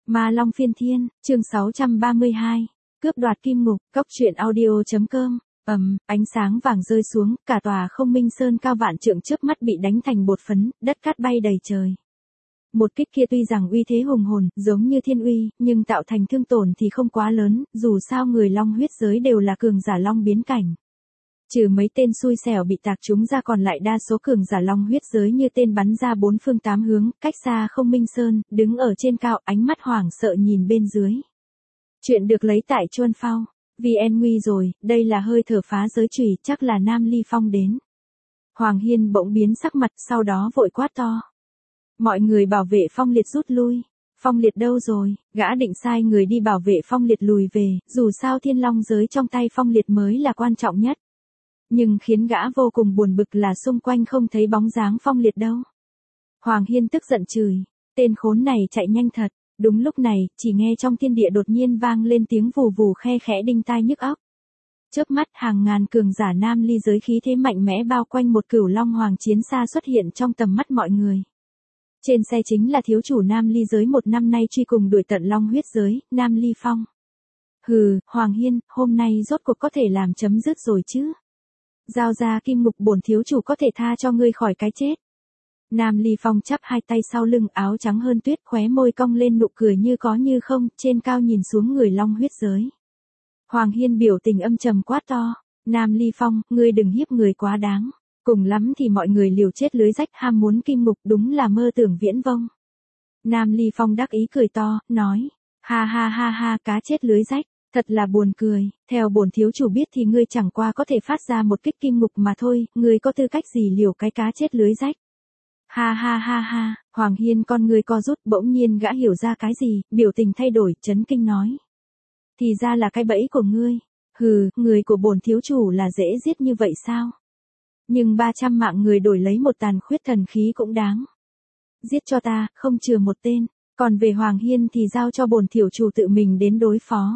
Ma Long Phiên Thiên, chương 632, cướp đoạt kim ngục, cóc truyện audio.com. Ánh sáng vàng rơi xuống, cả tòa Không Minh Sơn cao vạn trượng chớp mắt bị đánh thành bột phấn, đất cát bay đầy trời. Một kích kia tuy rằng uy thế hùng hồn, giống như thiên uy, nhưng tạo thành thương tổn thì không quá lớn, dù sao người long huyết giới đều là cường giả long biến cảnh. Trừ mấy tên xui xẻo bị tạc trúng ra, còn lại đa số cường giả long huyết giới như tên bắn ra bốn phương tám hướng, cách xa Không Minh Sơn, đứng ở trên cao, ánh mắt hoảng sợ nhìn bên dưới. Chuyện được lấy tại Chuân Phao. VN nguy rồi, đây là hơi thở phá giới chùy, chắc là Nam Ly Phong đến. Hoàng Hiên bỗng biến sắc mặt, sau đó vội quát to. Mọi người bảo vệ Phong Liệt rút lui. Phong Liệt đâu rồi? Gã định sai người đi bảo vệ Phong Liệt lùi về, dù sao thiên long giới trong tay Phong Liệt mới là quan trọng nhất. Nhưng khiến gã vô cùng buồn bực là xung quanh không thấy bóng dáng Phong Liệt đâu. Hoàng Hiên tức giận chửi, tên khốn này chạy nhanh thật. Đúng lúc này, chỉ nghe trong thiên địa đột nhiên vang lên tiếng vù vù khe khẽ đinh tai nhức óc. Chớp mắt, hàng ngàn cường giả Nam Ly giới khí thế mạnh mẽ bao quanh một cửu long hoàng chiến xa xuất hiện trong tầm mắt mọi người. Trên xe chính là thiếu chủ Nam Ly giới một năm nay truy cùng đuổi tận long huyết giới, Nam Ly Phong. Hừ, Hoàng Hiên, hôm nay rốt cuộc có thể làm chấm dứt rồi chứ. Giao ra kim ngục, bổn thiếu chủ có thể tha cho ngươi khỏi cái chết. Nam Ly Phong chắp hai tay sau lưng, áo trắng hơn tuyết, khóe môi cong lên nụ cười như có như không, trên cao nhìn xuống người long huyết giới. Hoàng Hiên biểu tình âm trầm quát to, Nam Ly Phong, ngươi đừng hiếp người quá đáng. Cùng lắm thì mọi người liều chết lưới rách, ham muốn kim ngục, đúng là mơ tưởng viễn vông. Nam Ly Phong đắc ý cười to, nói, ha ha ha ha, cá chết lưới rách, thật là buồn cười, theo bổn thiếu chủ biết thì ngươi chẳng qua có thể phát ra một kích kim ngục mà thôi, ngươi có tư cách gì liều cái cá chết lưới rách. Ha ha ha ha, Hoàng Hiên con ngươi co rút, bỗng nhiên gã hiểu ra cái gì, biểu tình thay đổi, chấn kinh nói. Thì ra là cái bẫy của ngươi. Hừ, người của bổn thiếu chủ là dễ giết như vậy sao? Nhưng 300 mạng người đổi lấy một tàn khuyết thần khí cũng đáng. Giết cho ta, không chừa một tên, còn về Hoàng Hiên thì giao cho bổn thiếu chủ tự mình đến đối phó.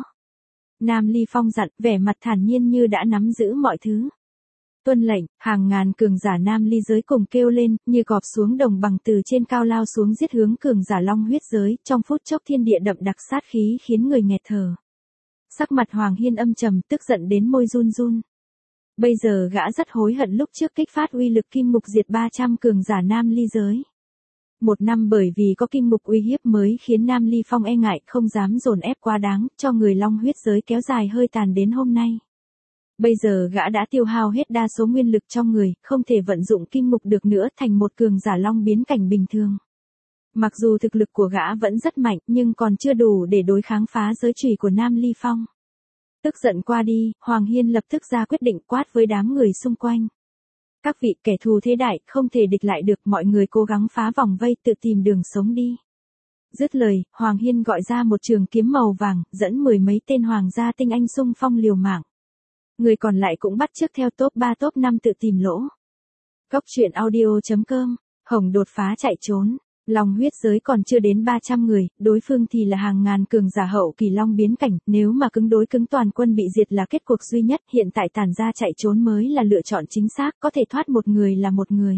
Nam Ly Phong dặn, vẻ mặt thản nhiên như đã nắm giữ mọi thứ. Tuân lệnh, hàng ngàn cường giả Nam Ly giới cùng kêu lên, như cọp xuống đồng bằng từ trên cao lao xuống giết hướng cường giả long huyết giới, trong phút chốc thiên địa đậm đặc sát khí khiến người nghẹt thở. Sắc mặt Hoàng Hiên âm trầm, tức giận đến môi run run. Bây giờ gã rất hối hận lúc trước kích phát uy lực kim ngục diệt 300 cường giả Nam Ly giới. Một năm bởi vì có kim ngục uy hiếp mới khiến Nam Ly Phong e ngại, không dám dồn ép quá đáng, cho người long huyết giới kéo dài hơi tàn đến hôm nay. Bây giờ gã đã tiêu hao hết đa số nguyên lực trong người, không thể vận dụng kim ngục được nữa, thành một cường giả long biến cảnh bình thường. Mặc dù thực lực của gã vẫn rất mạnh, nhưng còn chưa đủ để đối kháng phá giới chùy của Nam Ly Phong. Tức giận qua đi, Hoàng Hiên lập tức ra quyết định, quát với đám người xung quanh. Các vị kẻ thù thế đại, không thể địch lại được, mọi người cố gắng phá vòng vây, tự tìm đường sống đi. Dứt lời, Hoàng Hiên gọi ra một trường kiếm màu vàng, dẫn 10 mấy tên hoàng gia tinh anh xung phong liều mạng. Người còn lại cũng bắt chước theo top 3 top 5 tự tìm lỗ. Cóc truyện audio.com, Hồng đột phá chạy trốn. Long huyết giới còn chưa đến 300 người, đối phương thì là hàng ngàn cường giả hậu kỳ long biến cảnh, nếu mà cứng đối cứng toàn quân bị diệt là kết cuộc duy nhất, hiện tại tản ra chạy trốn mới là lựa chọn chính xác, có thể thoát một người là một người.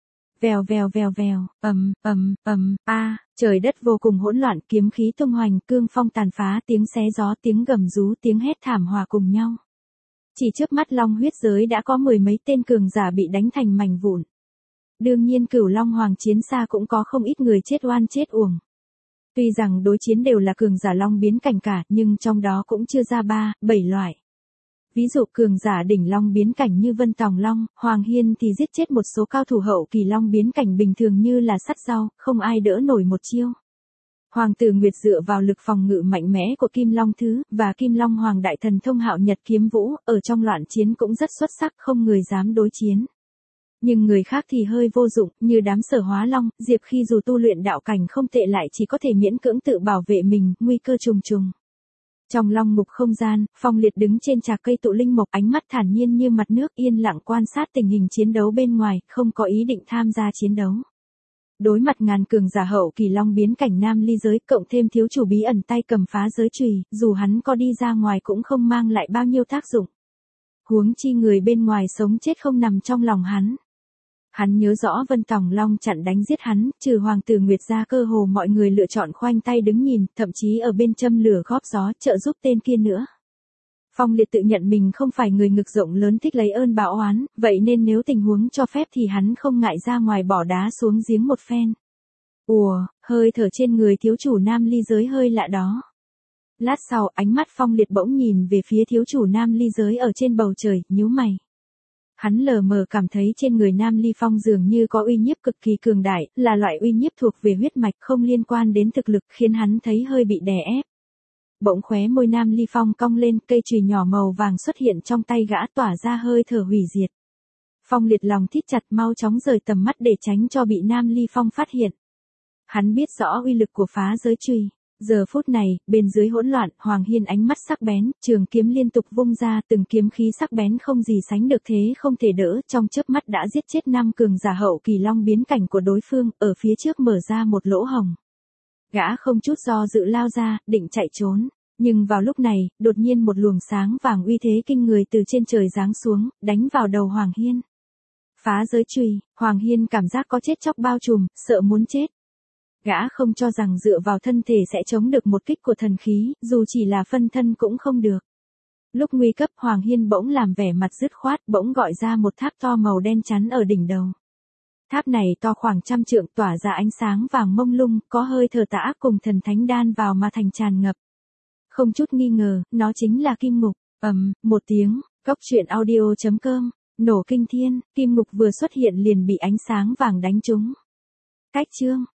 Vèo vèo vèo vèo, trời đất vô cùng hỗn loạn, kiếm khí tung hoành, cương phong tàn phá, tiếng xé gió, tiếng gầm rú, tiếng hét thảm hòa cùng nhau. Chỉ trước mắt long huyết giới đã có 10 mấy tên cường giả bị đánh thành mảnh vụn. Đương nhiên cửu long hoàng chiến xa cũng có không ít người chết oan chết uổng. Tuy rằng đối chiến đều là cường giả long biến cảnh cả, nhưng trong đó cũng chưa ra 7 loại. Ví dụ cường giả đỉnh long biến cảnh như Vân Tòng Long, Hoàng Hiên thì giết chết một số cao thủ hậu kỳ long biến cảnh bình thường như là sắt rau, không ai đỡ nổi một chiêu. Hoàng tử Nguyệt dựa vào lực phòng ngự mạnh mẽ của Kim Long Thứ, và Kim Long Hoàng đại thần thông Hạo Nhật Kiếm Vũ, ở trong loạn chiến cũng rất xuất sắc, không người dám đối chiến. Nhưng người khác thì hơi vô dụng, như đám Sở Hóa Long, Diệp Khi dù tu luyện đạo cảnh không tệ lại chỉ có thể miễn cưỡng tự bảo vệ mình, nguy cơ trùng trùng. Trong long ngục không gian, Phong Liệt đứng trên trạc cây tụ linh mộc, ánh mắt thản nhiên như mặt nước, yên lặng quan sát tình hình chiến đấu bên ngoài, không có ý định tham gia chiến đấu. Đối mặt ngàn cường giả hậu kỳ long biến cảnh Nam Ly giới, cộng thêm thiếu chủ bí ẩn tay cầm phá giới chùy, dù hắn có đi ra ngoài cũng không mang lại bao nhiêu tác dụng. Huống chi người bên ngoài sống chết không nằm trong lòng hắn. Hắn nhớ rõ Vân Tòng Long chặn đánh giết hắn, trừ Hoàng tử Nguyệt ra cơ hồ mọi người lựa chọn khoanh tay đứng nhìn, thậm chí ở bên châm lửa góp gió trợ giúp tên kia nữa. Phong Liệt tự nhận mình không phải người ngực rộng lớn thích lấy ơn báo oán, vậy nên nếu tình huống cho phép thì hắn không ngại ra ngoài bỏ đá xuống giếng một phen. Ùa, hơi thở trên người thiếu chủ Nam Ly Giới hơi lạ đó. Lát sau, ánh mắt Phong Liệt bỗng nhìn về phía thiếu chủ Nam Ly Giới ở trên bầu trời, nhíu mày. Hắn lờ mờ cảm thấy trên người Nam Ly Phong dường như có uy nhiếp cực kỳ cường đại, là loại uy nhiếp thuộc về huyết mạch không liên quan đến thực lực, khiến hắn thấy hơi bị đè ép. Bỗng khóe môi Nam Ly Phong cong lên, cây chùy nhỏ màu vàng xuất hiện trong tay gã tỏa ra hơi thở hủy diệt. Phong Liệt lòng thít chặt, mau chóng rời tầm mắt để tránh cho bị Nam Ly Phong phát hiện. Hắn biết rõ uy lực của phá giới chùy. Giờ phút này, bên dưới hỗn loạn, Hoàng Hiên ánh mắt sắc bén, trường kiếm liên tục vung ra, từng kiếm khí sắc bén không gì sánh được thế không thể đỡ, trong chớp mắt đã giết chết 5 cường giả hậu kỳ long biến cảnh của đối phương, ở phía trước mở ra một lỗ hồng. Gã không chút do dự lao ra, định chạy trốn, nhưng vào lúc này, đột nhiên một luồng sáng vàng uy thế kinh người từ trên trời giáng xuống, đánh vào đầu Hoàng Hiên. Phá giới chùy, Hoàng Hiên cảm giác có chết chóc bao trùm, sợ muốn chết. Gã không cho rằng dựa vào thân thể sẽ chống được một kích của thần khí, dù chỉ là phân thân cũng không được. Lúc nguy cấp, Hoàng Hiên bỗng làm vẻ mặt dứt khoát, bỗng gọi ra một tháp to màu đen chắn ở đỉnh đầu. Tháp này to khoảng 100 trượng, tỏa ra ánh sáng vàng mông lung, có hơi thở tà ác cùng thần thánh đan vào mà thành tràn ngập. Không chút nghi ngờ, nó chính là kim ngục. Một tiếng, coctruyện.audio.com, nổ kinh thiên, kim ngục vừa xuất hiện liền bị ánh sáng vàng đánh trúng. Cách chương